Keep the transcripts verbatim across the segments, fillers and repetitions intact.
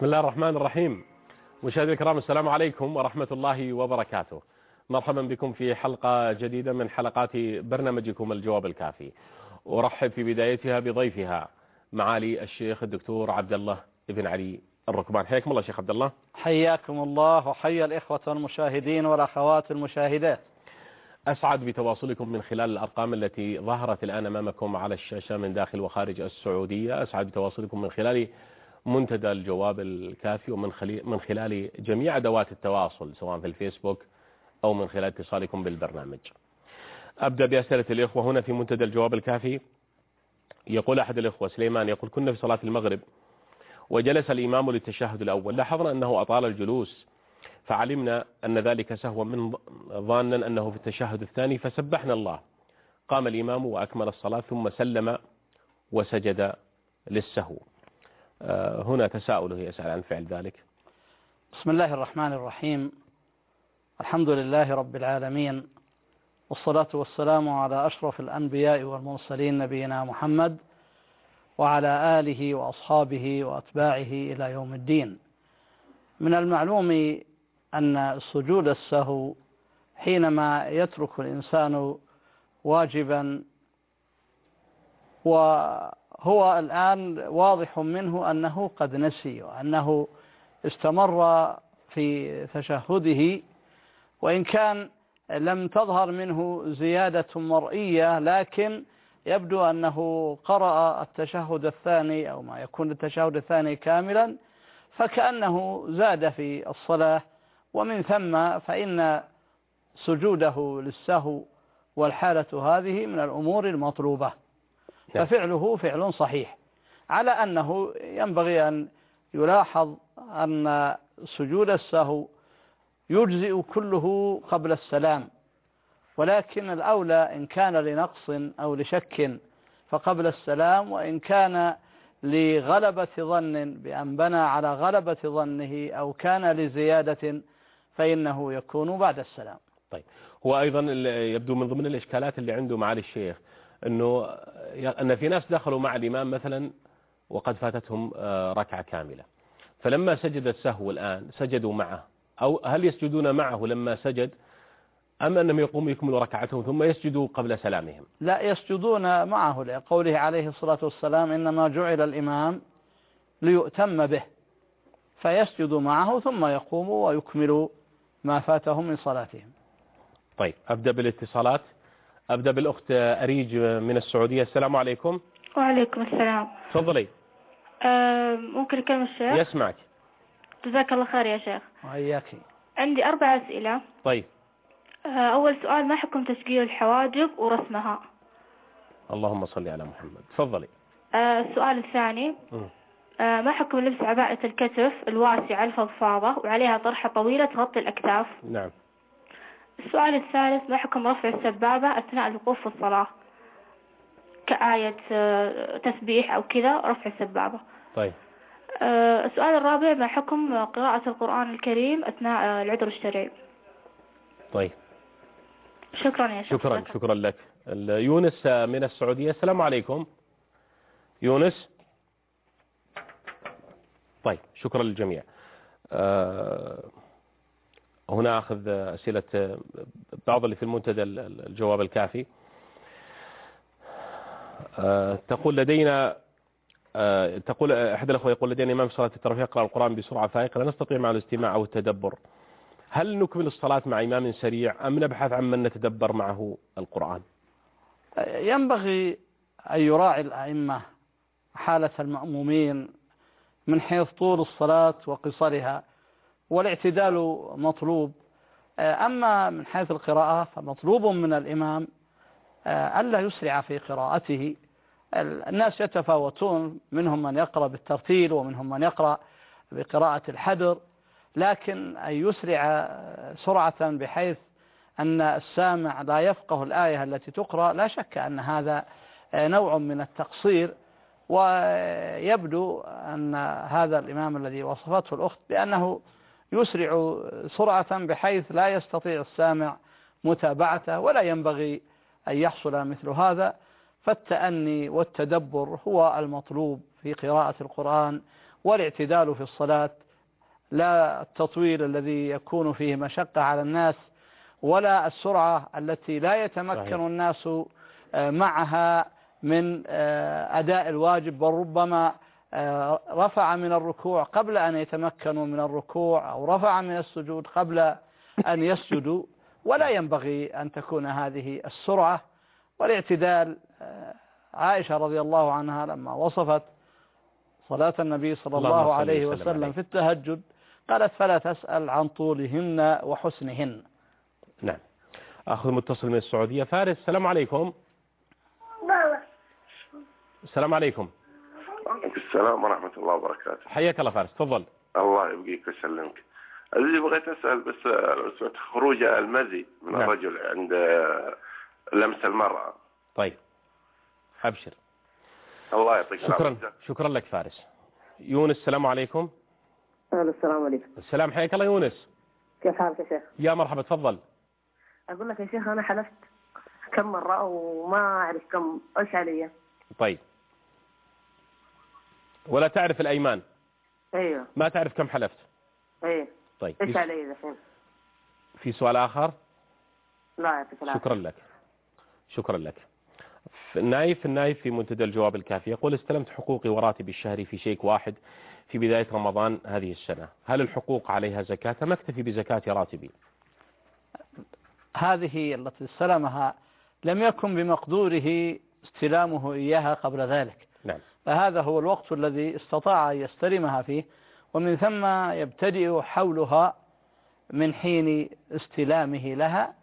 بسم الله الرحمن الرحيم. مشاهدينا الكرام، السلام عليكم ورحمة الله وبركاته. مرحبا بكم في حلقة جديدة من حلقات برنامجكم الجواب الكافي. أرحب في بدايتها بضيفها معالي الشيخ الدكتور عبد الله بن علي الركبان. حياكم الله شيخ عبد الله. حياكم الله وحيا الإخوة المشاهدين والأخوات المشاهدات. أسعد بتواصلكم من خلال الأرقام التي ظهرت الآن أمامكم على الشاشة من داخل وخارج السعودية. أسعد بتواصلكم من خلال منتدى الجواب الكافي ومن من خلال جميع أدوات التواصل سواء في الفيسبوك أو من خلال اتصالكم بالبرنامج. أبدأ بأسئلة الإخوة هنا في منتدى الجواب الكافي. يقول أحد الإخوة سليمان، يقول: كنا في صلاة المغرب وجلس الإمام للتشهد الأول، لاحظنا أنه أطال الجلوس فعلمنا أن ذلك سهوا من ظانا أنه في التشهد الثاني فسبحنا الله. قام الإمام وأكمل الصلاة ثم سلم وسجد للسهو. هنا تساؤل يسأل عن فعل ذلك. بسم الله الرحمن الرحيم. الحمد لله رب العالمين، والصلاة والسلام على أشرف الأنبياء والمرسلين نبينا محمد وعلى آله وأصحابه وأتباعه إلى يوم الدين. من المعلوم أن سجود السهو حينما يترك الإنسان واجبا وهو الآن واضح منه أنه قد نسي وأنه استمر في تشهده، وإن كان لم تظهر منه زيادة مرئية لكن يبدو أنه قرأ التشهد الثاني أو ما يكون التشهد الثاني كاملا، فكأنه زاد في الصلاة، ومن ثم فإن سجوده للسهو والحالة هذه من الأمور المطلوبة، ففعله فعل صحيح، على أنه ينبغي أن يلاحظ أن سجود السهو يجزئ كله قبل السلام، ولكن الأولى إن كان لنقص أو لشك فقبل السلام، وإن كان لغلبة ظن بأن بنى على غلبة ظنه أو كان لزيادة فإنه يكون بعد السلام. طيب، هو أيضا يبدو من ضمن الإشكالات اللي عنده معالي الشيخ أنه أن في ناس دخلوا مع الإمام مثلا وقد فاتتهم ركعة كاملة، فلما سجد السهو الآن سجدوا معه، أو هل يسجدون معه لما سجد أم أنهم يقوموا يكملوا ركعتهم ثم يسجدوا قبل سلامهم؟ لا، يسجدون معه لقوله عليه الصلاة والسلام: إنما جعل الإمام ليؤتم به، فيسجدوا معه ثم يقوموا ويكملوا ما فاتهم من صلاتهم. طيب، أبدأ بالاتصالات. أبدأ بالأخت أريج من السعودية. السلام عليكم. وعليكم السلام. تفضلي. أه ممكن أكلم الشيخ؟ يسمعك. جزاك الله خير يا شيخ. وإياك. عندي أربع أسئلة. طيب. أه أول سؤال: ما حكم تشكيل الحواجب ورسمها؟ اللهم صل على محمد. تفضلي. أه السؤال الثاني: أه ما حكم لبس عباءة الكتف الواسعة الفضفاضة وعليها طرحة طويلة تغطي الأكتاف؟ نعم. السؤال الثالث: ما حكم رفع السبابة أثناء الوقوف في الصلاة كآية تسبيح أو كذا، رفع السبابة؟ طيب. أه السؤال الرابع: ما حكم قراءة القرآن الكريم أثناء العذر الشرعي؟ طيب، شكرا يا شيخ. شكرا شكرا لك. يونس من السعودية. السلام عليكم يونس. طيب، شكرا للجميع. أه هنا أخذ أسئلة بعض اللي في المنتدى الجواب الكافي. أه تقول لدينا أه تقول أحد الأخوة يقول: لدينا إمام صلاة التراويح يقرأ القرآن بسرعة فائقة لا نستطيع مع الاستماع أو التدبر، هل نكمل الصلاة مع إمام سريع أم نبحث عن من نتدبر معه القرآن؟ ينبغي أن يراعي الأئمة حالة المأمومين من حيث طول الصلاة وقصرها، والاعتدال مطلوب. أما من حيث القراءة فمطلوب من الإمام ألا يسرع في قراءته. الناس يتفاوتون، منهم من يقرأ بالترتيل ومنهم من يقرأ بقراءة الحدر، لكن أن يسرع سرعة بحيث أن السامع لا يفقه الآية التي تقرأ، لا شك أن هذا نوع من التقصير. ويبدو أن هذا الإمام الذي وصفته الأخت بأنه يسرع سرعة بحيث لا يستطيع السامع متابعته، ولا ينبغي أن يحصل مثل هذا. فالتأني والتدبر هو المطلوب في قراءة القرآن والاعتدال في الصلاة، لا التطويل الذي يكون فيه مشقة على الناس، ولا السرعة التي لا يتمكن الناس معها من أداء الواجب، بل ربما رفع من الركوع قبل أن يتمكنوا من الركوع، أو رفع من السجود قبل أن يسجدوا. ولا ينبغي أن تكون هذه السرعة والاعتدال. عائشة رضي الله عنها لما وصفت صلاة النبي صلى الله عليه وسلم في التهجد قالت: فلا تسأل عن طولهن وحسنهن. نعم. أخذ متصل من السعودية. فارس، السلام عليكم. السلام عليكم. وعليكم السلام ورحمة الله وبركاته. حياك الله فارس، تفضل. الله يبقيك ويسلمك. اللي بغيت أسأل بس خروج المزي من نعم. الرجل عند لمس المرأة. طيب أبشر. الله يعطيك شكرا العافية. شكرا لك فارس. يونس، السلام عليكم. السلام عليكم. السلام، حياك الله يونس. كيف حالك يا شيخ؟ يا مرحبا، تفضل. أقول لك يا شيخ أنا حلفت كم مرة وما أعرف كم إيش علي. طيب، ولا تعرف الأيمان؟ أيوه. ما تعرف كم حلفت؟ أيوه. طيب، إيش علي الحين؟ في سؤال آخر؟ لا يعطيك العافية. شكرا لك. شكرا لك. النايف النايف في منتدى الجواب الكافي يقول: استلمت حقوقي وراتبي الشهري في شيك واحد في بداية رمضان هذه السنة، هل الحقوق عليها زكاة؟ ما اكتفي بزكاة راتبي. هذه التي استلمها لم يكن بمقدوره استلامه إياها قبل ذلك. نعم. فهذا هو الوقت الذي استطاع أن يستلمها فيه، ومن ثم يبتدئ حولها من حين استلامه لها،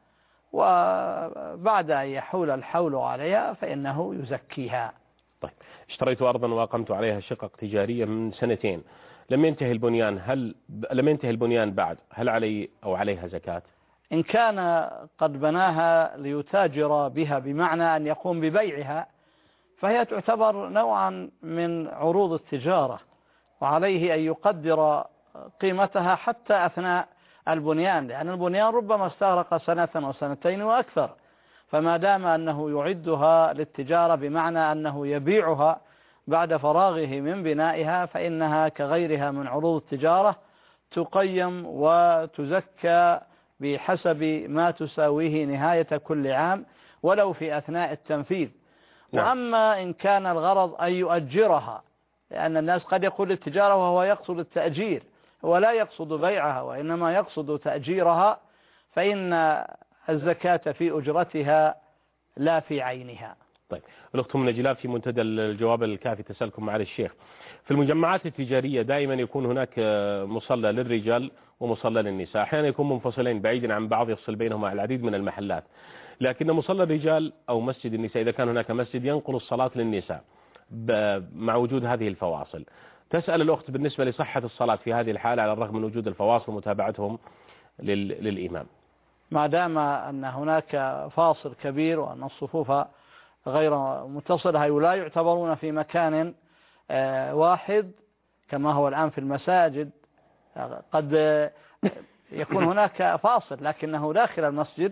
وبعد أن يحول الحول عليها فإنه يزكيها. طيب، اشتريت أرضا وأقمت عليها شقق تجارية من سنتين، لم ينتهي البنيان، هل لم ينتهي البنيان بعد، هل علي أو عليها زكاة؟ إن كان قد بناها ليتاجر بها بمعنى أن يقوم ببيعها فهي تعتبر نوعا من عروض التجارة، وعليه أن يقدر قيمتها حتى أثناء البنيان، لأن البنيان ربما استغرق سنة أو سنتين وأكثر، فما دام أنه يعدها للتجارة بمعنى أنه يبيعها بعد فراغه من بنائها فإنها كغيرها من عروض التجارة تقيم وتزكى بحسب ما تساويه نهاية كل عام ولو في أثناء التنفيذ. نعم. وأما إن كان الغرض أن يؤجرها، لأن الناس قد يقول التجارة وهو يقصد التأجير، هو لا يقصد بيعها وإنما يقصد تأجيرها، فإن الزكاة في أجرتها لا في عينها. طيب، الأخت من جلال في منتدى الجواب الكافي تسألكم معالي الشيخ: في المجمعات التجارية دائما يكون هناك مصلى للرجال ومصلى للنساء، أحيانا يكون منفصلين بعيدا عن بعض يفصل بينهما العديد من المحلات، لكن مصلى الرجال أو مسجد النساء إذا كان هناك مسجد ينقل الصلاة للنساء مع وجود هذه الفواصل. تسأل الأخت بالنسبة لصحة الصلاة في هذه الحالة على الرغم من وجود الفواصل ومتابعتهم للإمام. ما دام أن هناك فاصل كبير وأن الصفوف غير متصلة ولا يعتبرون في مكان واحد كما هو الآن في المساجد، قد يكون هناك فاصل لكنه داخل المسجد،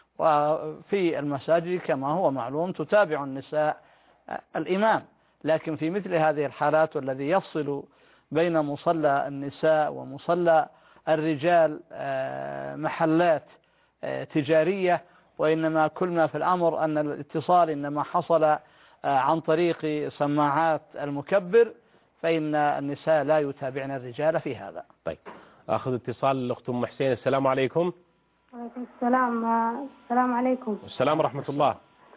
وفي المساجد كما هو معلوم تتابع النساء الإمام، لكن في مثل هذه الحالات والذي يفصل بين مصلى النساء ومصلى الرجال محلات تجارية، وإنما كل ما في الأمر أن الاتصال إنما حصل عن طريق سماعات المكبر، فإن النساء لا يتابعن الرجال في هذا. طيب، أخذ اتصال الأخت أم حسين. السلام عليكم. وعليكم السلام. السلام عليكم. السلام ورحمة الله.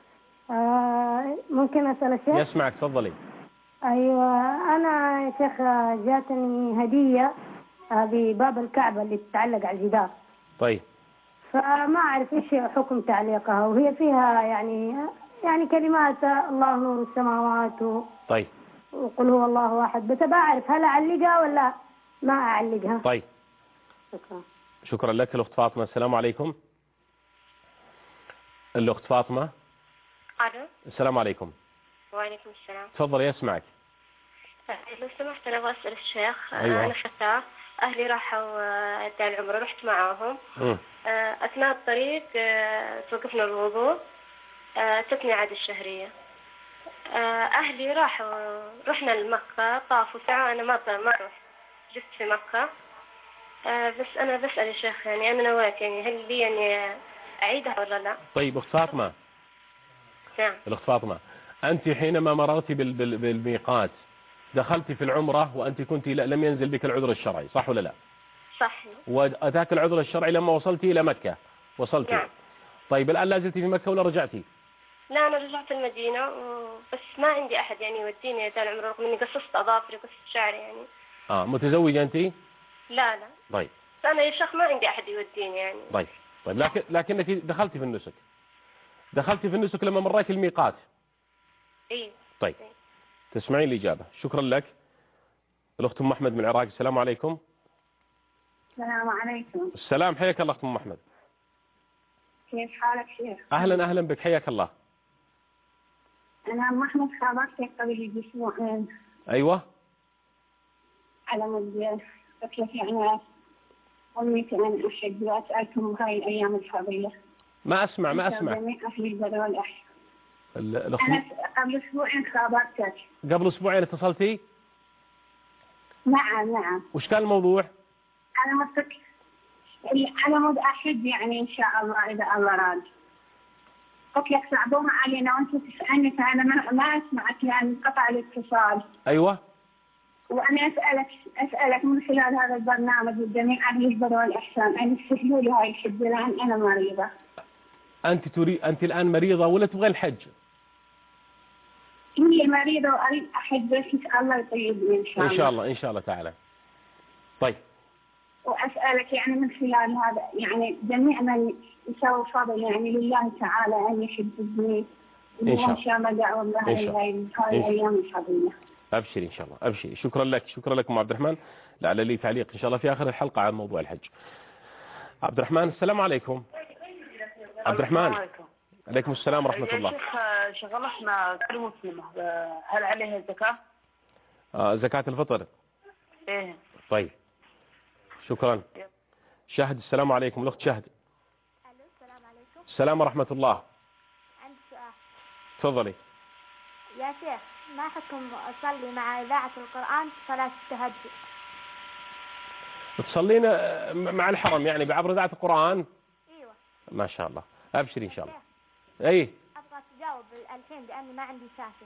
آه ممكن أسأل الشيخ؟ يسمعك، تفضلي. أيوة، أنا يا شيخ جاتني هدية بباب الكعبة اللي تتعلق على الجدار. طيب. فما أعرف إيش حكم تعليقها، وهي فيها يعني يعني كلمات الله نور السماوات و... طيب. وقل هو الله أحد، بس بعرف هل أعلقها ولا ما أعلقها. طيب. شكرا. شكرا لك الأخت فاطمة. السلام عليكم. الأخت فاطمة. ألو. السلام عليكم. وعليكم السلام. تفضل يسمعك. لو سمحت أنا أبغى أسأل الشيخ. أيوة. أنا فتاة، أهلي راحوا أداء العمرة، رحت معاهم. م. أثناء الطريق توقفنا الوضوء، تتني عادة الشهرية. أهلي راحوا رحنا لمكة طافوا ساعة، أنا ما ما رحت جست في مكة. بس أنا بسأل يا شيخ يعني أنا نويت يعني هل لي يعني أعيدها ولا لا؟ طيب أخت فاطمة. نعم. الأخت فاطمة، أنت حينما مررت بالميقات دخلت في العمرة وأنت كنت لم ينزل بك العذر الشرعي، صح ولا لا؟ صح. وأتاك العذر الشرعي لما وصلت إلى مكة، وصلت. نعم. طيب الآن لا زلت في مكة ولا رجعتي؟ لا أنا رجعت المدينة بس ما عندي أحد يعني يوديني يا العمرة رغم إني قصصت أظافري وقصصت شعري يعني. آه متزوجة أنت؟ لا لا. طيب. أنا يا شيخ ما عندي أحد يوديني يعني. طيب طيب لكن لكنك دخلتي في النسك. دخلتي في النسك لما مريت الميقات. إيه. طيب. إيه. تسمعين الإجابة. شكرا لك. الأخت أم أحمد من العراق. السلام عليكم. السلام عليكم. السلام، حياك الله أخت أم أحمد. كيف حالك شيخ؟ أهلا أهلا بك، حياك الله. أنا أم أحمد خابرتك قبل بأسبوعين. أيوة. على مود كيف يعني أمي كمان أحد وأسألكم هاي الأيام الفضيلة. ما أسمع ما أسمع. جميع أهل البر والأحياء. أنا قبل أسبوعين خابرتك. قبل أسبوعين اتصلتي؟ نعم نعم. وش كان الموضوع؟ على مود على مود أحد يعني إن شاء الله إذا الله راد. قلت لك صعبوها علينا وأنت تسألني فأنا ما ما أسمعك لأن قطع الاتصال. أيوة. وأنا أسألك أسألك من خلال هذا البرنامج والجميع أهل البر والإحسان أن يسهلوا لي هاي الحجة لأن أنا مريضة. أنت تريد أنت الآن مريضة ولا تبغى الحج؟ هي مريضة وأريد أحج بس الله يطيبني إن شاء الله. إن شاء الله إن شاء الله تعالى. طيب. وأسألك يعني من خلال هذا يعني جميع من يسوي فضل يعني لله تعالى أن يحبني. إن شاء الله. إن شاء الله دعوة الله هاي الأيام الفضيلة. أبشري إن شاء الله أبشري. شكرا لك شكرا لك أم عبد الرحمن. لعل لي تعليق إن شاء الله في آخر الحلقة عن موضوع الحج. عبد الرحمن السلام عليكم. عبد الرحمن. عليكم السلام ورحمة الله. يا شيخ شغلتنا كل مسلمة هل عليها زكاة؟ آه زكاة الفطر. إيه. طيب شكرا. شهد السلام عليكم. الأخت شهد. السلام عليكم. السلام ورحمة الله. عندي سؤال. تفضلي. يا شيخ ما حكم أصلي مع إذاعة القرآن في صلاة التهجد؟ تصلين مع الحرم يعني بعبر إذاعة القرآن؟ ايوه. ما شاء الله. أبشري إن شاء الله. أي. أبغى تجاوب الحين لأني ما عندي شاشة.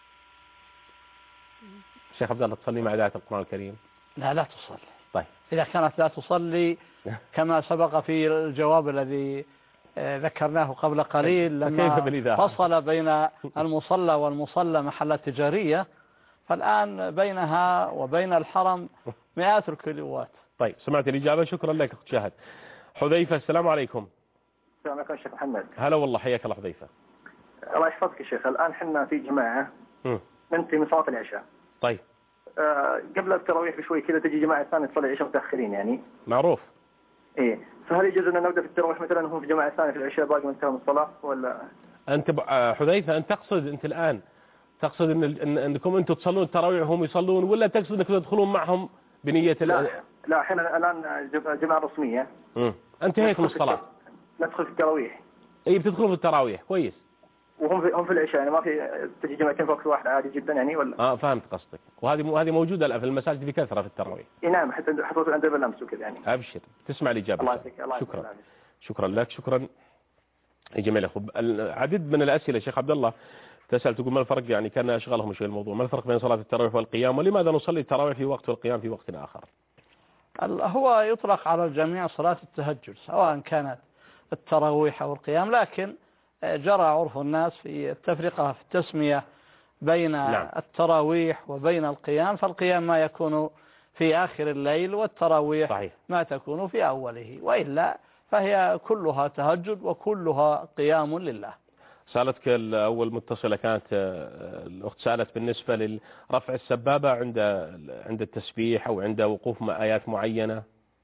شيخ عبد الله تصلي مع إذاعة القرآن الكريم؟ لا لا تصلي. طيب. إذا كانت لا تصلي كما سبق في الجواب الذي ذكرناه قبل قليل لما فصل بين المصلى والمصلى محلات تجارية، فالآن بينها وبين الحرم مئات الكيلوات. طيب سمعت الإجابة. شكرا لك أخت شاهد. حذيفة السلام عليكم. السلام عليكم شيخ محمد. هلا والله حياك الله حذيفة. الله يحفظك يا شيخ. الآن حنا في جماعة ننتهي من صلاة العشاء. طيب. آه قبل التراويح بشوي كذا تجي جماعة ثانية تصلي العشاء متأخرين يعني. معروف. إيه فهل يجوز أن نبدأ في التراويح مثلا هم في جماعة ثانية في العشاء باقي من انتهى من الصلاة ولا؟ أنت حذيفة أنت تقصد أنت الآن تقصد إن إن أنكم أنتم تصلون التراويح وهم يصلون ولا تقصد أنكم تدخلون معهم بنية لا لا احنا الآن جماعة رسمية. امم انتهيت من الصلاة. ندخل في التراويح. اي بتدخلوا في التراويح كويس. وهم في هم في العشاء يعني ما في تجي جماعتين في وقت واحد عادي جدا يعني ولا؟ اه فهمت قصدك. وهذه هذه موجودة الآن في المساجد بكثرة في التراويح. اي نعم حتى حصلت عندنا بالأمس وكذا يعني. أبشر تسمع الإجابة. الله يعطيك الله شكرا الله شكرا لك. شكرا يا جميل أخو. العديد من الأسئلة شيخ عبد الله تسأل تقول ما الفرق يعني كان أشغلهم شوي الموضوع ما الفرق بين صلاة التراويح والقيام ولماذا نصلي التراويح في وقت والقيام في وقت آخر؟ هو يطلق على الجميع صلاة التهجد سواء كانت التراويح أو القيام، لكن جرى عرف الناس في التفرقة في التسمية بين نعم. التراويح وبين القيام، فالقيام ما يكون في آخر الليل والتراويح صحيح. ما تكون في أوله، وإلا فهي كلها تهجد وكلها قيام لله. سألتك الأول متصلة كانت الأخت سألت بالنسبة لرفع السبابة عند عند التسبيح أو عند وقوف مع آيات معينة.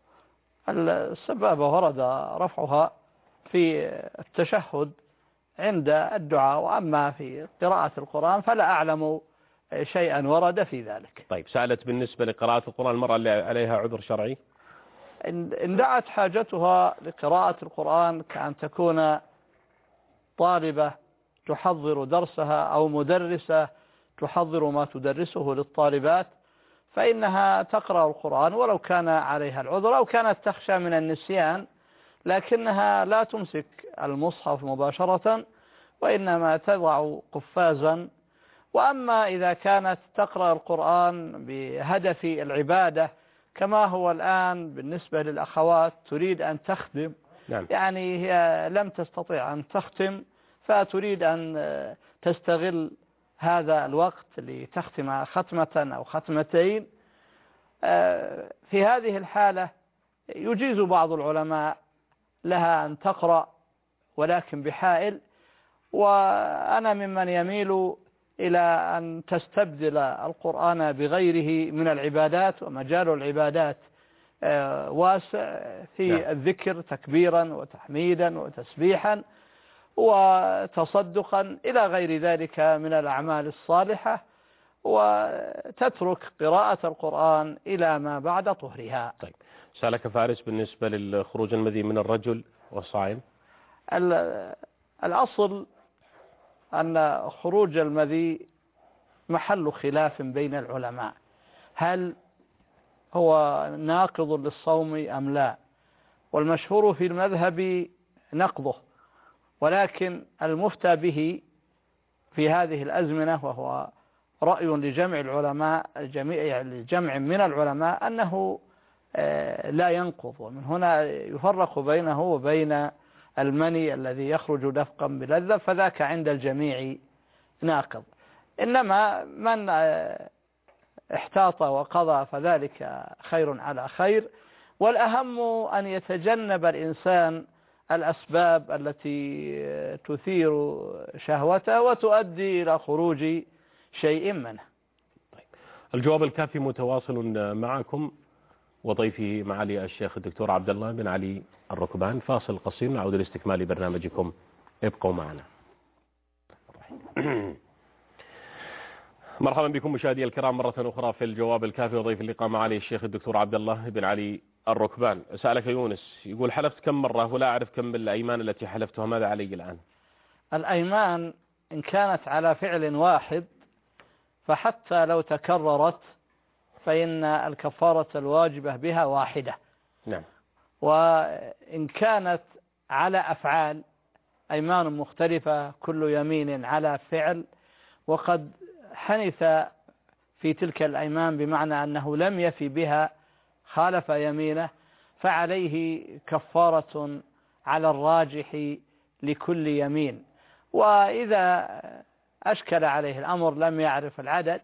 السبابة ورد رفعها في التشهد عند الدعاء، وأما في قراءة القرآن فلا أعلم شيئا ورد في ذلك. طيب سألت بالنسبة لقراءة القرآن المرأة اللي عليها عذر شرعي؟ إن دعت حاجتها لقراءة القرآن كأن تكون طالبة تحضر درسها أو مدرسة تحضر ما تدرسه للطالبات، فإنها تقرأ القرآن ولو كان عليها العذر أو كانت تخشى من النسيان، لكنها لا تمسك المصحف مباشرة وإنما تضع قفازا. وأما إذا كانت تقرأ القرآن بهدف العبادة كما هو الآن بالنسبة للأخوات تريد أن تختم، نعم. يعني هي لم تستطيع أن تختم فتريد أن تستغل هذا الوقت لتختم ختمة أو ختمتين، في هذه الحالة يجيز بعض العلماء لها أن تقرأ ولكن بحائل، وأنا ممن يميل إلى أن تستبدل القرآن بغيره من العبادات، ومجال العبادات واسع في الذكر تكبيرا وتحميدا وتسبيحا وتصدقا إلى غير ذلك من الأعمال الصالحة، وتترك قراءة القرآن إلى ما بعد طهرها. طيب، سألك فارس بالنسبة للخروج المذي من الرجل والصائم. الأصل أن خروج المذي محل خلاف بين العلماء، هل هو ناقض للصوم أم لا؟ والمشهور في المذهب نقضه، ولكن المفتى به في هذه الأزمنة وهو رأي لجمع العلماء جميع لجمع من العلماء أنه لا ينقض، ومن هنا يفرق بينه وبين المني الذي يخرج دفقا بلذة، فذاك عند الجميع ناقض. إنما من احتاط وقضى فذلك خير على خير، والأهم أن يتجنب الإنسان الأسباب التي تثير شهوته وتؤدي إلى خروج شيء منه. طيب. الجواب الكافي متواصل معكم وضيفه معالي الشيخ الدكتور عبد الله بن علي الركبان. فاصل قصير نعود لاستكمال برنامجكم، ابقوا معنا. مرحبا بكم مشاهدي الكرام مرة أخرى في الجواب الكافي وضيف اللقاء معالي الشيخ الدكتور عبد الله بن علي الركبان. سألك يونس يقول حلفت كم مرة ولا أعرف كم الأيمان التي حلفتها، ماذا علي الآن؟ الأيمان إن كانت على فعل واحد فحتى لو تكررت فإن الكفارة الواجبة بها واحدة. نعم. وإن كانت على أفعال أيمان مختلفة كل يمين على فعل وقد حنث في تلك الأيمان بمعنى أنه لم يفي بها خالف يمينه فعليه كفارة على الراجح لكل يمين. وإذا أشكل عليه الأمر لم يعرف العدد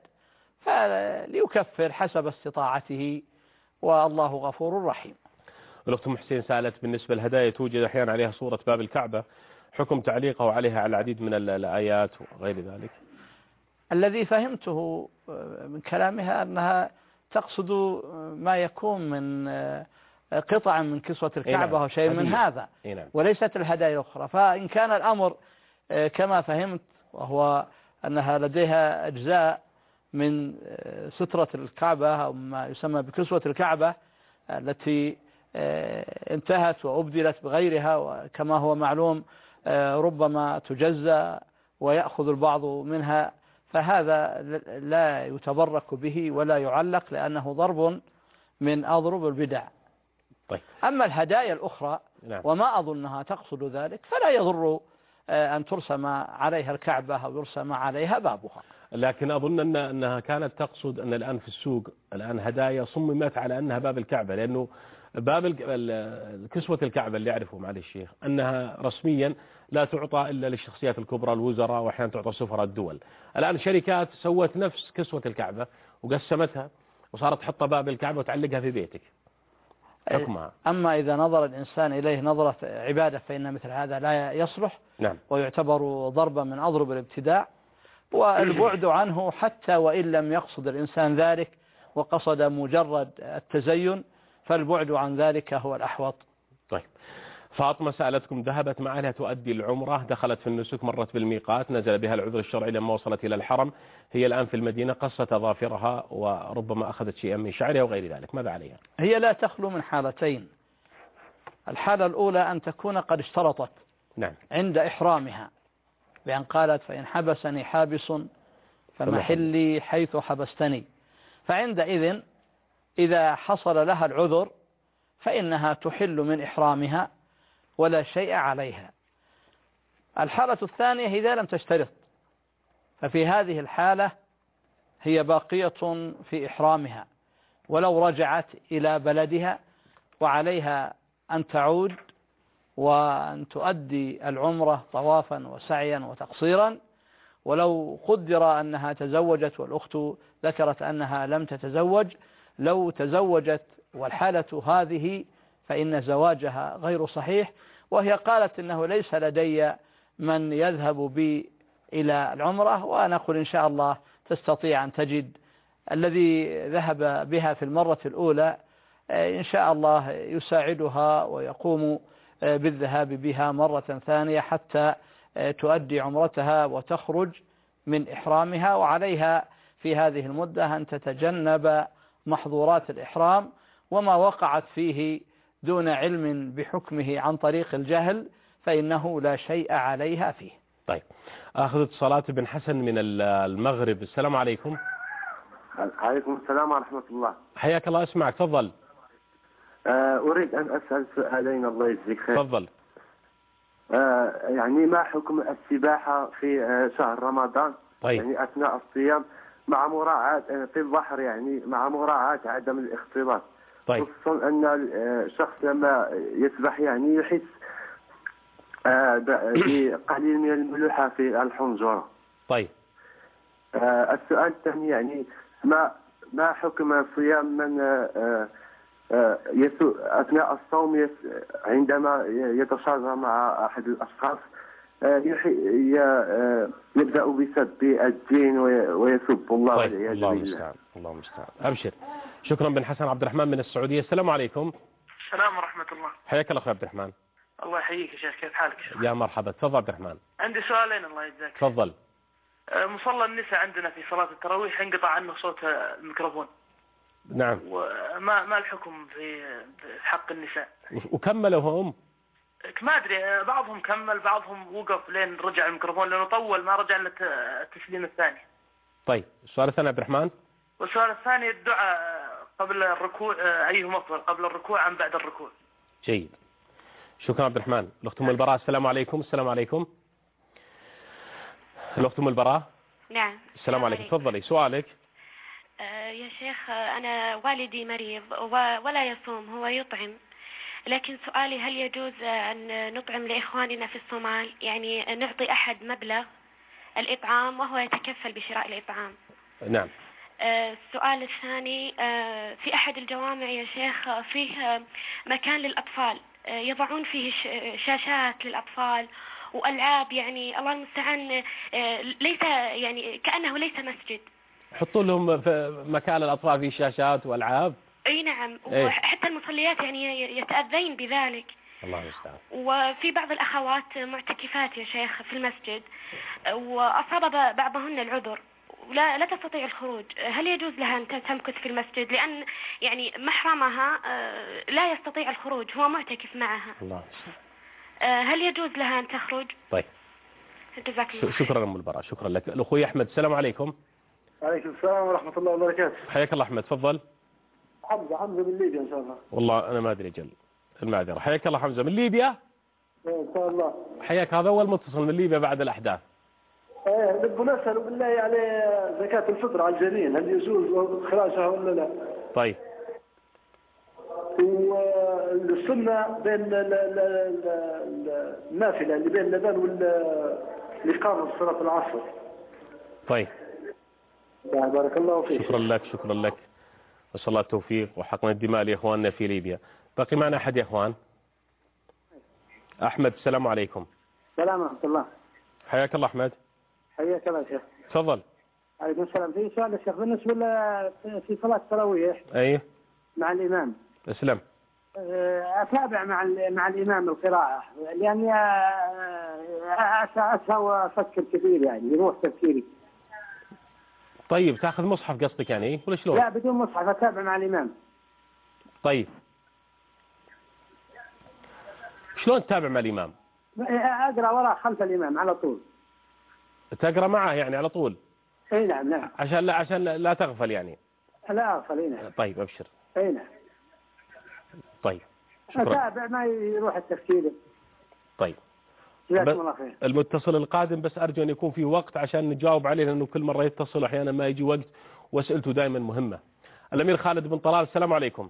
فليكفر حسب استطاعته، والله غفور رحيم. الأخت محسين سألت بالنسبة للهدايا توجد أحيانا عليها صورة باب الكعبة، حكم تعليقه عليها على العديد من الآيات وغير ذلك. الذي فهمته من كلامها أنها تقصد ما يكون من قطع من كسوة الكعبة وشيء من هذا، وليست الهدايا الأخرى. فإن كان الأمر كما فهمت وهو أنها لديها أجزاء من سترة الكعبة أو ما يسمى بكسوة الكعبة التي انتهت وأبدلت بغيرها، وكما هو معلوم ربما تجزى ويأخذ البعض منها، فهذا لا يتبرك به ولا يعلق لأنه ضرب من أضرب البدع. طيب. أما الهدايا الأخرى نعم. وما أظنها تقصد ذلك فلا يضر أن ترسم عليها الكعبة أو يرسم عليها بابها. لكن أظن أن أنها كانت تقصد أن الآن في السوق الآن هدايا صممت على أنها باب الكعبة، لأنه باب كسوة الكعبة اللي يعرفه معالي الشيخ أنها رسميا لا تعطى إلا للشخصيات الكبرى الوزراء وأحيانا تعطى سفراء الدول. الآن شركات سوت نفس كسوة الكعبة وقسمتها وصارت تحط باب الكعبة وتعلقها في بيتك، حكمها. أما إذا نظر الإنسان إليه نظرة عبادة فإن مثل هذا لا يصلح. نعم. ويعتبر ضربا من أضرب الابتداع، والبعد عنه حتى وإن لم يقصد الإنسان ذلك وقصد مجرد التزين فالبعد عن ذلك هو الأحوط. طيب. فاطمة سألتكم ذهبت مع أهلها تؤدي العمرة، دخلت في النسك، مرت بالميقات، نزل بها العذر الشرعي لما وصلت إلى الحرم، هي الآن في المدينة، قصت أظافرها وربما أخذت شيئا من شعرها وغير ذلك، ماذا عليها؟ هي لا تخلو من حالتين. الحالة الأولى أن تكون قد اشترطت نعم. عند إحرامها بأن قالت فإن حبسني حابس فمحلي حيث حبستني. فعندئذ إذا حصل لها العذر فإنها تحل من إحرامها ولا شيء عليها. الحالة الثانية إذا لم تشترط، ففي هذه الحالة هي باقية في إحرامها ولو رجعت إلى بلدها، وعليها أن تعود وأن تؤدي العمرة طوافا وسعيا وتقصيرا. ولو قدر أنها تزوجت والأخت ذكرت أنها لم تتزوج، لو تزوجت والحالة هذه فإن زواجها غير صحيح. وهي قالت إنه ليس لدي من يذهب بي إلى العمرة، وأنا أقول إن شاء الله تستطيع أن تجد الذي ذهب بها في المرة الأولى إن شاء الله يساعدها ويقوم بالذهاب بها مرة ثانية حتى تؤدي عمرتها وتخرج من إحرامها. وعليها في هذه المدة أن تتجنب محظورات الإحرام وما وقعت فيه دون علم بحكمه عن طريق الجهل فإنه لا شيء عليها فيه. طيب، أخذ اتصالات بن حسن من المغرب. السلام عليكم. عليكم السلام ورحمة الله. حياك الله، أسمعك، تفضل. أريد أن أسأل سؤالين الله يجزيك خير. تفضل. يعني ما حكم السباحة في شهر رمضان؟ طيب. يعني أثناء الصيام مع مراعاة في البحر، يعني مع مراعاة عدم الاختلاط. طيب. خصوصا أن الشخص لما يسبح يعني يحس بقليل من الملوحة في الحنجرة. طيب. السؤال الثاني يعني ما ما حكم صيام من يسوء أثناء الصوم عندما يتشاجر مع أحد الأشخاص يبدأ بسب الدين ويسب الله. طيب. الله المستعان، الله المستعان. أبشر. شكرا بن حسن. عبد الرحمن من السعودية. السلام عليكم. السلام ورحمة الله. حياك الله أخي عبد الرحمن. الله يحييك يا شيخ، كيف حالك؟ يا مرحبا، تفضل عبد الرحمن. عندي سؤالين الله يجزاك. تفضل. مصلى النساء عندنا في صلاة التراويح انقطع عنه صوت الميكروفون. نعم. وما ما الحكم في حق النساء؟ وكملوا هم؟ ما أدري، بعضهم كمل بعضهم وقف لين رجع الميكروفون لأنه طول ما رجع إلا التسليم الثاني. طيب، السؤال الثاني عبد الرحمن. والسؤال الثاني الدعاء قبل الركوع أيهما أفضل، قبل الركوع أم بعد الركوع؟ جيد، شكرا عبد الرحمن. الأخت أم البراء. السلام عليكم. السلام عليكم. الأخت أم البراء. نعم. السلام عليكم. تفضلي سؤالك. آه يا شيخ، أنا والدي مريض ولا يصوم، هو يطعم، لكن سؤالي هل يجوز أن نطعم لإخواننا في الصومال؟ يعني نعطي أحد مبلغ الإطعام وهو يتكفل بشراء الإطعام. نعم. آه السؤال الثاني، آه في أحد الجوامع يا شيخ فيه مكان للأطفال يضعون فيه شاشات للأطفال وألعاب، يعني الله المستعان ليس يعني كأنه ليس مسجد. حطوا لهم في مكان الأطفال فيه شاشات وألعاب. أي نعم. إيه؟ وحتى المصليات يعني يتأذين بذلك. الله المستعان. وفي بعض الأخوات معتكفات يا شيخ في المسجد وأصاب بعضهن العذر ولا لا تستطيع الخروج، هل يجوز لها أن تمكث في المسجد لأن يعني محرمها لا يستطيع الخروج، هو معتكف معها؟ الله. هل يجوز لها أن تخرج؟ طيب، جزاك الله. شكرا أم البراء، شكرا لك. الأخوي أحمد. السلام عليكم. عليكم السلام ورحمة الله وبركاته. حياك الله أحمد، تفضل. حمزة حمزة من ليبيا إن شاء الله. والله أنا ما أدري جل المعذرة. حياك الله حمزة من ليبيا. إن شاء الله. حياك، هذا أول متصل من ليبيا بعد الأحداث. ايه نبغى نسأل بالله على زكاة الفطر على الجنين، هل يجوز إخراجها ولا لا؟ طيب. والسنة بين النافلة اللي بين الأذان والإقامة صلاة العصر. طيب. بارك الله فيك. شكرا لك، شكرا لك. نسأل الله التوفيق وحقن الدماء لإخواننا في ليبيا. باقي معنا أحد يا إخوان؟ أحمد. السلام عليكم. السلام ورحمة الله. حياك الله أحمد. حياك الله شيخ. تفضل. عليكم السلام. في سؤال يا شيخ بالنسبة في صلاة التراويح. أيه. مع الإمام. اسلم. أتابع مع مع الإمام القراءة لأني أسهى وأفكر كثير، يعني يروح تفكيري. طيب، تاخذ مصحف قصدك يعني ولا شلون؟ لا بدون مصحف، أتابع مع الإمام. طيب، شلون تتابع مع الإمام؟ أقرأ وراء خلف الإمام على طول. تقرأ معه يعني على طول؟ اي نعم نعم. عشان لا عشان لا تغفل يعني. لا أغفل. اي نعم. طيب أبشر. اي نعم. طيب شكرا. أتابع ما يروح التفكير. طيب. جزاكم الله خير. المتصل القادم بس أرجو أن يكون في وقت عشان نجاوب عليه، لأنه كل مرة يتصل أحيانا ما يجي وقت وأسئلته دائما مهمة. الأمير خالد بن طلال، السلام عليكم.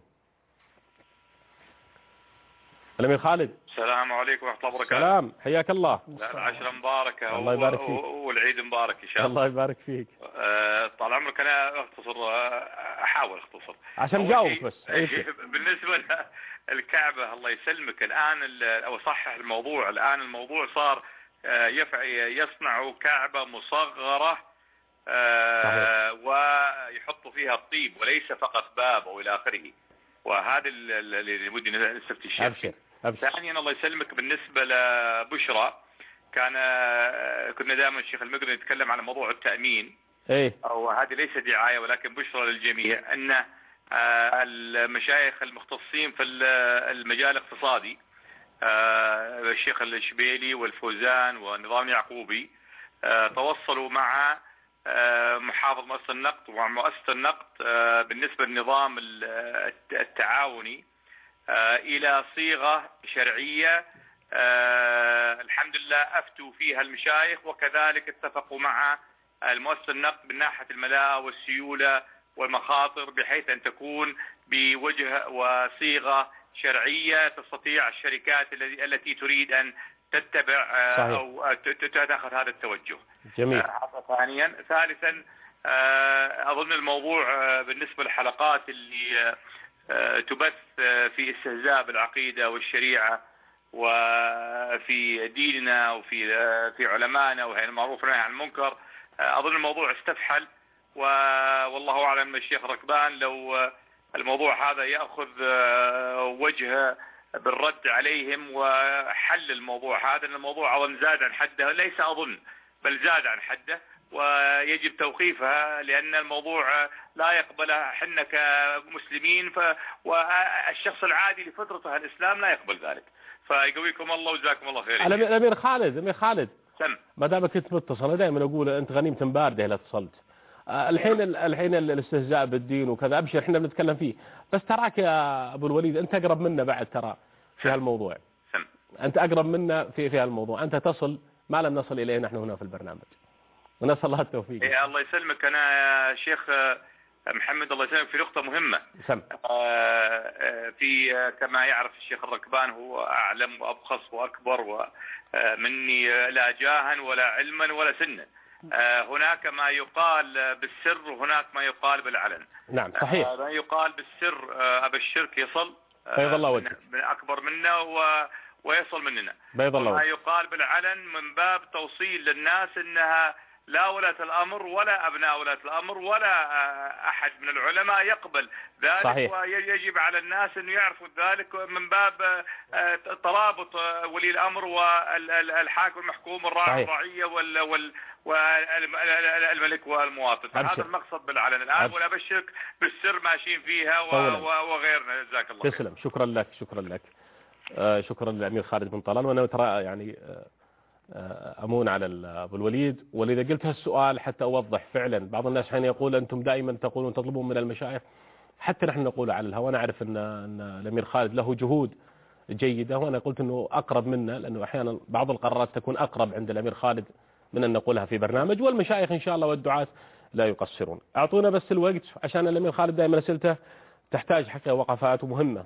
الأمير خالد. السلام عليكم ورحمة الله وبركاته. سلام، حياك الله. العشرة مباركة. الله يبارك فيك. والعيد مبارك إن شاء الله. الله يبارك فيك. أه طال عمرك أنا أختصر، أحاول أختصر عشان جاوبك بس. بالنسبة للكعبة الله يسلمك، الآن أو صحح الموضوع، الآن الموضوع صار يصنع كعبة مصغرة أه ويحط فيها الطيب وليس فقط باب أو إلى آخره، وهذا اللي ودي نستفتي الشيخ. أبشر. أبشر. ثانيا الله يسلمك بالنسبة لبشرى، كان كنا دائما الشيخ المقري يتكلم عن موضوع التأمين. ايه. أو هذه ليست دعاية ولكن بشرى للجميع، أن المشايخ المختصين في المجال الاقتصادي الشيخ الشبيلي والفوزان والنظام يعقوبي توصلوا مع محافظ مؤسسة النقد ومؤسسة النقد بالنسبة للنظام التعاوني إلى صيغة شرعية الحمد لله أفتوا فيها المشايخ، وكذلك اتفقوا مع المؤسسة النقد من ناحية الملاءة والسيولة والمخاطر، بحيث أن تكون بوجه وصيغة شرعية تستطيع الشركات التي تريد أن تتبع صحيح. أو تأخذ هذا التوجه. جميل. ثانيا ثالثا أظن الموضوع بالنسبة للحلقات اللي تبث في استهزاء بالعقيدة والشريعة وفي ديننا وفي في علمائنا وهي المعروف والنهي عن المنكر، أظن الموضوع استفحل، والله أعلم الشيخ ركبان لو الموضوع هذا يأخذ وجه بالرد عليهم وحل الموضوع هذا، لأن الموضوع أظن زاد عن حده، ليس أظن بل زاد عن حده، ويجب توقيفها لأن الموضوع لا يقبلها حنا كمسلمين، ف والشخص العادي لفطرته الإسلام لا يقبل ذلك. فيقويكم الله وجزاكم الله خير. الأمير خالد الأمير خالد سم. ما دامك كنت متصل، دائما أقول أنت غنيمة باردة إذا اتصلت. الحين الحين الاستهزاء بالدين وكذا أبشر احنا بنتكلم فيه، بس تراك يا أبو الوليد أنت أقرب منا بعد ترى في هالموضوع. سم. أنت أقرب منا في في هالموضوع، أنت تصل ما لم نصل إليه نحن هنا في البرنامج، ونسأل الله التوفيق. إيه الله يسلمك. أنا يا شيخ محمد الله يسلمك في نقطة مهمة. سم. في كما يعرف الشيخ الركبان هو أعلم وأبخص وأكبر ومني لا جاها ولا علما ولا سنا. هناك ما يقال بالسر وهناك ما يقال بالعلن. نعم صحيح. ما يقال بالسر أبا الشرك يصل بيض الله وجهك من أكبر منا و ويصل مننا. بيض الله وما يقال بالعلن من باب توصيل للناس أنها لا ولاة الأمر ولا أبناء ولاة الأمر ولا أحد من العلماء يقبل ذلك. صحيح. ويجب على الناس أن يعرفوا ذلك من باب ترابط ولي الأمر والحاكم المحكوم والراعي الرعية وال والملك والمواطن. هذا المقصد بالعلن الآن، ولا بالشرك بالسر ماشيين فيها وغيرنا. جزاك الله. تسلم. شكرا لك شكرا لك آه شكرا للأمير خالد بن طلال. وأنا ترى يعني آه أمون على أبو الوليد، ولذا قلت هالسؤال حتى أوضح فعلا. بعض الناس حين يقول أنتم دائما تقولون تطلبون من المشايخ، حتى نحن نقول على الهواء. أنا أعرف أن, أن الأمير خالد له جهود جيدة، وأنا قلت أنه أقرب منا، لأنه أحيانا بعض القرارات تكون أقرب عند الأمير خالد من أن نقولها في برنامج، والمشايخ إن شاء الله والدعاة لا يقصرون. أعطونا بس الوقت عشان الأمير خالد دائما أسئلته تحتاج حقا وقفات مهمة.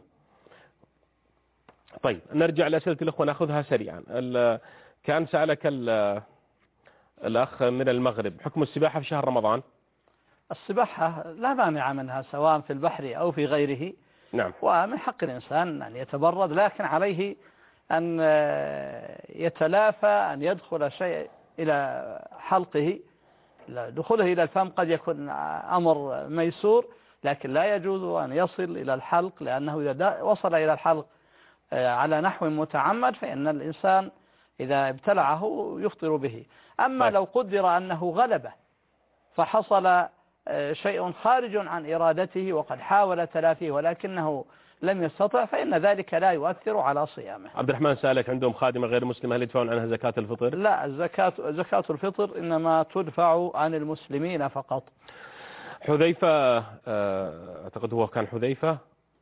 طيب نرجع لأسئلة الأخوة نأخذها سريعا. كان سألك الأخ من المغرب حكم السباحة في شهر رمضان. السباحة لا مانع منها سواء في البحر أو في غيره. نعم. ومن حق الإنسان أن يتبرد، لكن عليه أن يتلافى أن يدخل شيء إلى حلقه. دخوله إلى الفم قد يكون أمر ميسور، لكن لا يجوز أن يصل إلى الحلق، لأنه إذا وصل إلى الحلق على نحو متعمد فإن الإنسان إذا ابتلعه يفطر به. أما لو قدر أنه غلبه فحصل شيء خارج عن إرادته وقد حاول تلافيه ولكنه لم يستطع فإن ذلك لا يؤثر على صيامه. عبد الرحمن سألك عندهم خادمة غير مسلمة هل يدفعون عنها زكاة الفطر؟ لا، الزكاة زكاة الفطر إنما تدفع عن المسلمين فقط. حذيفة أعتقد هو كان حذيفة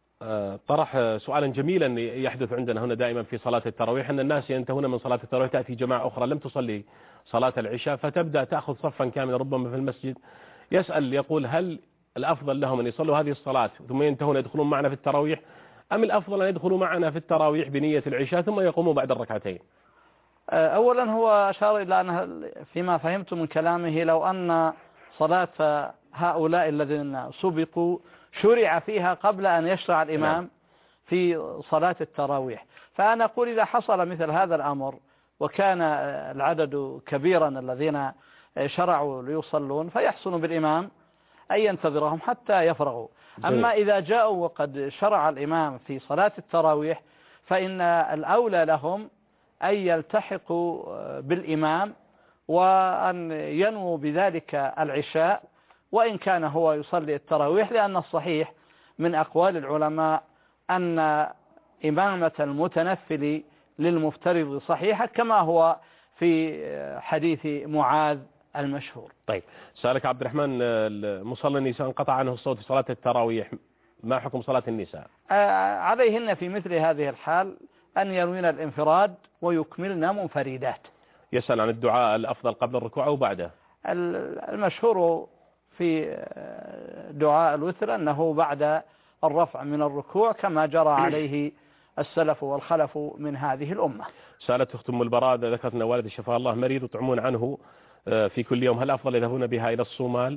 طرح سؤالا جميلا يحدث عندنا هنا دائما في صلاة التراويح أن الناس ينتهون من صلاة التراويح تأتي جماعة أخرى لم تصلي صلاة العشاء فتبدأ تأخذ صفا كاملا ربما في المسجد. يسأل يقول هل الأفضل لهم أن يصلوا هذه الصلاة ثم ينتهون يدخلون معنا في التراويح أم الأفضل أن يدخلوا معنا في التراويح بنية العشاء ثم يقوموا بعد الركعتين؟ أولا هو أشار إلى أن فيما فهمت من كلامه لو أن صلاة هؤلاء الذين سبقوا شرع فيها قبل أن يشرع الإمام في صلاة التراويح، فأنا أقول إذا حصل مثل هذا الأمر وكان العدد كبيرا الذين شرعوا ليصلون فيحسن بالإمام أن ينتظرهم حتى يفرغوا. أما إذا جاءوا وقد شرع الإمام في صلاة التراويح فإن الأولى لهم أن يلتحقوا بالإمام وأن ينووا بذلك العشاء وإن كان هو يصلي التراويح، لأن الصحيح من أقوال العلماء أن إمامة المتنفل للمفترض صحيحة كما هو في حديث معاذ المشهور. طيب سألك عبد الرحمن مصلى النساء انقطع عنه الصوت في صلاة التراويح ما حكم صلاة النساء؟ عليهن في مثل هذه الحال أن ينوين الانفراد ويكملن منفردات. يسأل عن الدعاء الأفضل قبل الركوع أو بعده؟ المشهور في دعاء الوتر أنه بعد الرفع من الركوع كما جرى عليه السلف والخلف من هذه الأمة. سألت أخت أم البراء ذكرت أن والد شفاء الله مريض يطعمون عنه في كل يوم، هل أفضل يذهبون بها إلى الصومال؟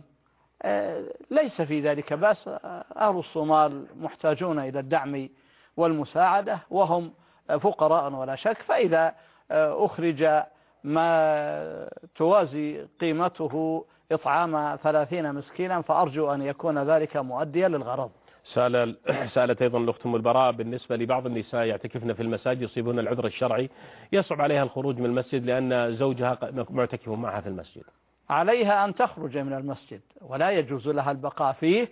ليس في ذلك بأس، أهل الصومال محتاجون إلى الدعم والمساعدة وهم فقراء ولا شك، فإذا أخرج ما توازي قيمته إطعام ثلاثين مسكينا فأرجو أن يكون ذلك مؤديا للغرض. سأل سألت أيضا الأخت أم البراء بالنسبة لبعض النساء يعتكفن في المساجد يصيبون العذر الشرعي يصعب عليها الخروج من المسجد لأن زوجها معتكف معها في المسجد. عليها أن تخرج من المسجد ولا يجوز لها البقاء فيه،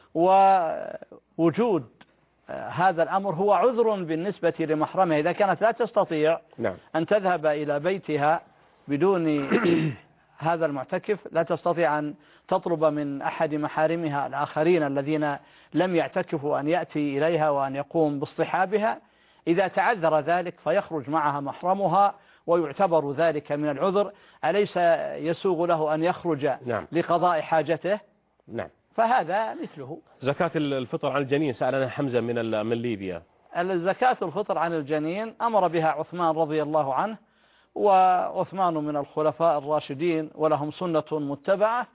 ووجود هذا الأمر هو عذر بالنسبة لمحرمها إذا كانت لا تستطيع نعم. أن تذهب إلى بيتها بدون هذا المعتكف، لا تستطيع أن تطلب من أحد محارمها الآخرين الذين لم يعتكفوا أن يأتي إليها وأن يقوم باصطحابها. إذا تعذر ذلك فيخرج معها محرمها ويعتبر ذلك من العذر. أليس يسوغ له أن يخرج نعم. لقضاء حاجته؟ نعم. فهذا مثله. زكاة الفطر عن الجنين سألنا حمزة من من ليبيا. الزكاة الفطر عن الجنين أمر بها عثمان رضي الله عنه، وعثمان من الخلفاء الراشدين ولهم سنة متبعة،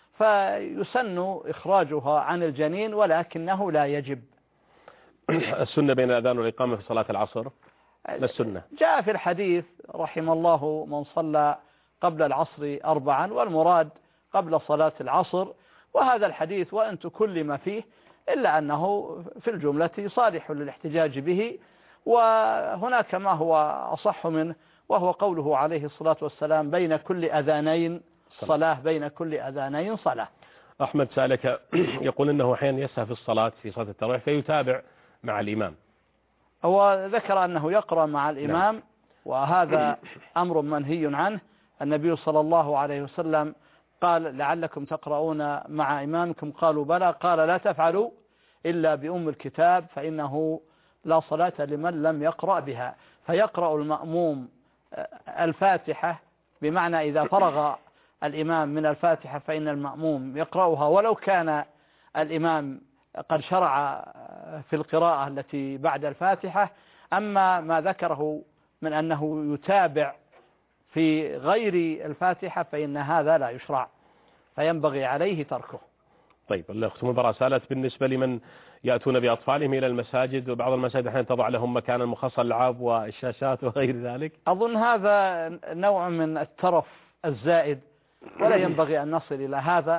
فيسن إخراجها عن الجنين ولكنه لا يجب. السنة بين الأذان والإقامة في صلاة العصر ما السنة؟ جاء في الحديث رحم الله من صلى قبل العصر أربعا، والمراد قبل صلاة العصر، وهذا الحديث وإن تكلم فيه إلا أنه في الجملة صالح للاحتجاج به، وهناك ما هو أصح منه وهو قوله عليه الصلاة والسلام بين كل أذانين صلاة، بين كل أذانين صلاة. أحمد سألك يقول أنه أحيانا يسهى في الصلاة في صلاة التراويح فيتابع مع الإمام. هو ذكر أنه يقرأ مع الإمام نعم. وهذا أمر منهي عنه. النبي صلى الله عليه وسلم قال لعلكم تقرؤون مع إمامكم، قالوا بلى، قال لا تفعلوا إلا بأم الكتاب فإنه لا صلاة لمن لم يقرأ بها. فيقرأ المأموم الفاتحة، بمعنى إذا فرغ الإمام من الفاتحة فإن المأموم يقرأها ولو كان الإمام قد شرع في القراءة التي بعد الفاتحة. أما ما ذكره من أنه يتابع في غير الفاتحة فإن هذا لا يشرع، فينبغي عليه تركه. طيب الأخت مباراه سألت بالنسبة لمن يأتون بأطفالهم إلى المساجد، وبعض المساجد أحيانا تضع لهم مكانا مخصص للألعاب والشاشات وغير ذلك. أظن هذا نوع من الترف الزائد ولا ينبغي أن نصل إلى هذا.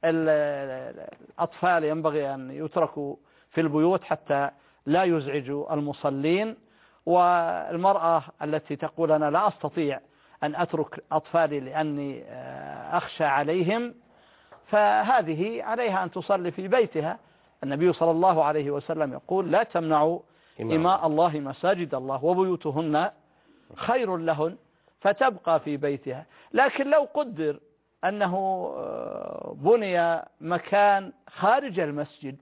الأطفال ينبغي أن يتركوا في البيوت حتى لا يزعجوا المصلين. والمرأة التي تقول أنا لا أستطيع أن أترك أطفالي لأني أخشى عليهم، فهذه عليها أن تصلي في بيتها النبي صلى الله عليه وسلم يقول لا تمنعوا إماء الله مساجد الله وبيوتهن خير لهن فتبقى في بيتها. لكن لو قدر أنه بني مكان خارج المسجد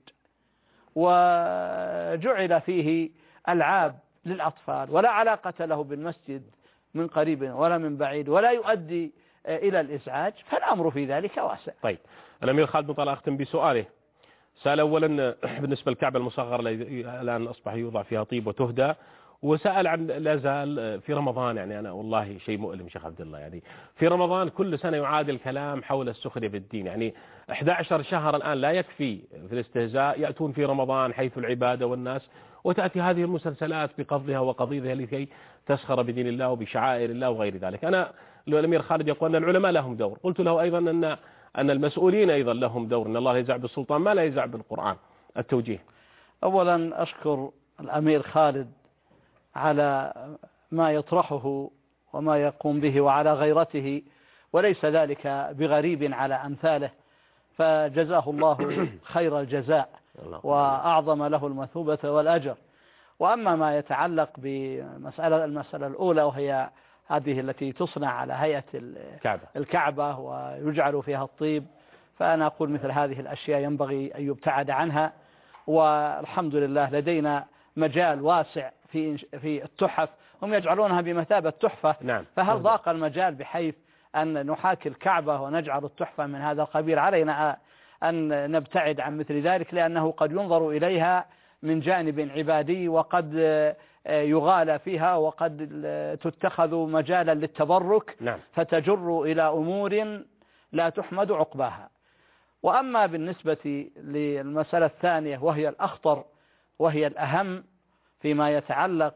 وجعل فيه ألعاب للأطفال ولا علاقة له بالمسجد من قريب ولا من بعيد ولا يؤدي إلى الإزعاج فالأمر في ذلك واسع. طيب الأمير خالد بن طلال أختم بسؤاله. سأل أولا بالنسبة للكعبة المصغرة الآن أصبح يوضع فيها طيب وتهدى، وسأل عن لا زال في رمضان، يعني أنا والله شيء مؤلم شيخ عبد الله، يعني في رمضان كل سنة يعاد الكلام حول السخرية بالدين، يعني أحد عشر شهر الآن لا يكفي في الاستهزاء، يأتون في رمضان حيث العبادة والناس وتأتي هذه المسلسلات بقضها وقضيضها لكي تسخر بدين الله وبشعائر الله وغير ذلك. أنا الأمير خالد يقول أن العلماء لهم دور، قلت له أيضا أن أن المسؤولين أيضا لهم دور، أن الله يزع بالسلطان ما لا يزع بالقرآن. التوجيه. أولا أشكر الأمير خالد على ما يطرحه وما يقوم به وعلى غيرته، وليس ذلك بغريب على أمثاله، فجزاه الله خير الجزاء وأعظم له المثوبة والأجر. وأما ما يتعلق بمسألة المسألة الأولى وهي هذه التي تصنع على هيئة الكعبة, الكعبة ويجعل فيها الطيب، فأنا أقول مثل هذه الأشياء ينبغي أن يبتعد عنها، والحمد لله لدينا مجال واسع في في التحف، هم يجعلونها بمثابة تحفة. نعم. فهل ضاق المجال بحيث أن نحاكي الكعبة ونجعل التحفة من هذا القبيل؟ علينا أن نبتعد عن مثل ذلك، لأنه قد ينظر إليها من جانب عبادي وقد يغالى فيها وقد تتخذ مجالا للتبرك. نعم. فتجر إلى أمور لا تحمد عقباها. وأما بالنسبة للمسألة الثانية وهي الأخطر وهي الأهم فيما يتعلق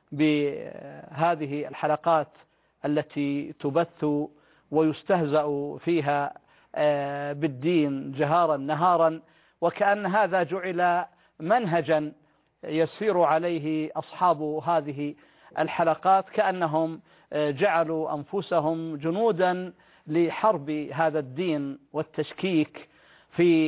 بهذه الحلقات التي تبث ويستهزأ فيها بالدين جهارا نهارا، وكأن هذا جعل منهجا يسير عليه أصحاب هذه الحلقات، كأنهم جعلوا أنفسهم جنودا لحرب هذا الدين والتشكيك في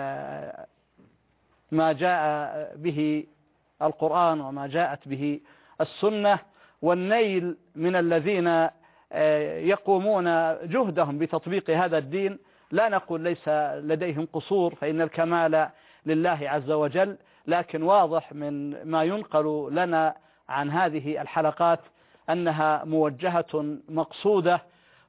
ما جاء به القرآن وما جاءت به السنة، والنيل من الذين يقومون جهدهم بتطبيق هذا الدين. لا نقول ليس لديهم قصور، فإن الكمال لله عز وجل، لكن واضح من ما ينقل لنا عن هذه الحلقات أنها موجهة مقصودة،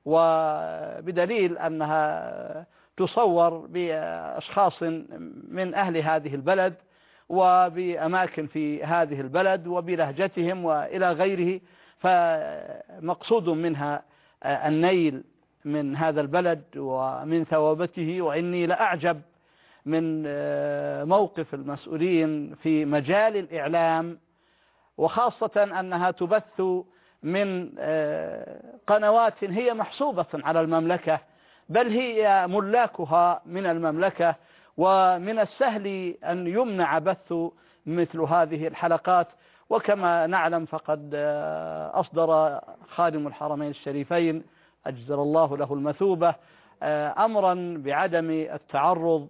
وبدليل أنها تصور بأشخاص من أهل هذه البلد وبأماكن في هذه البلد وبلهجتهم وإلى غيره، فمقصود منها النيل من هذا البلد ومن ثوابته. وإني لأعجب من موقف المسؤولين في مجال الإعلام، وخاصة أنها تبث من قنوات هي محسوبة على المملكة، بل هي ملاكها من المملكة، ومن السهل أن يمنع بث مثل هذه الحلقات. وكما نعلم فقد أصدر خادم الحرمين الشريفين أجزل الله له المثوبة أمرا بعدم التعرض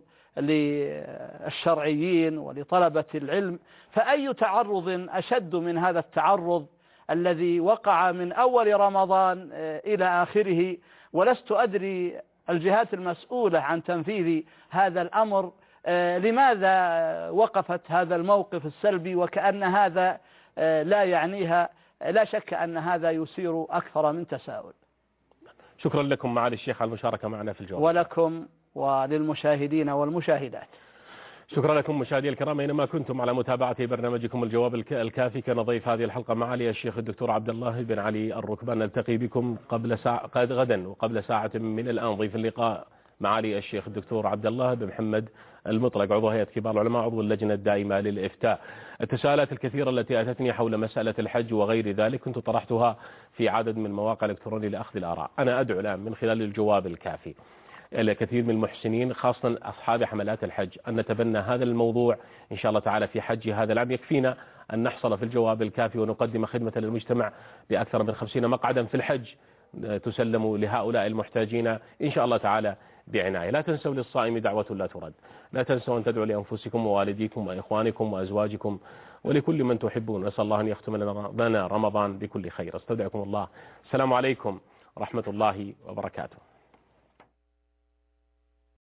للشرعيين ولطلبة العلم، فأي تعرض أشد من هذا التعرض الذي وقع من أول رمضان إلى آخره؟ ولست أدري الجهات المسؤولة عن تنفيذ هذا الأمر لماذا وقفت هذا الموقف السلبي وكأن هذا لا يعنيها. لا شك أن هذا يثير أكثر من تساؤل. شكرا لكم معالي الشيخ على المشاركة معنا في الجواب. ولكم وللمشاهدين والمشاهدات. شكرا لكم مشاهدي الكرام، أينما كنتم على متابعة برنامجكم الجواب الكافي. كان ضيف هذه الحلقة معالي الشيخ الدكتور عبد الله بن علي الركبان. نلتقي بكم قبل ساعة غدا وقبل ساعة من الآن. ضيف اللقاء معالي الشيخ الدكتور عبد الله بن محمد المطلق، عضو هيئة كبار العلماء، عضو اللجنة الدائمة للإفتاء. التساؤلات الكثيرة التي أتتني حول مسألة الحج وغير ذلك كنت طرحتها في عدد من مواقع الإلكترونية لأخذ الآراء. أنا أدعو الآن من خلال الجواب الكافي إلى كثير من المحسنين خاصة أصحاب حملات الحج أن نتبنى هذا الموضوع إن شاء الله تعالى في حج هذا العام. يكفينا أن نحصل في الجواب الكافي ونقدم خدمة للمجتمع بأكثر من خمسين مقعدا في الحج تسلم لهؤلاء المحتاجين إن شاء الله تعالى بعناية. لا تنسوا للصائم دعوة لا ترد. لا تنسوا أن تدعوا لأنفسكم ووالديكم وإخوانكم وأزواجكم ولكل من تحبون. نسأل الله أن يختم لنا رمضان بكل خير. استودعكم الله. السلام عليكم ورحمة الله وبركاته.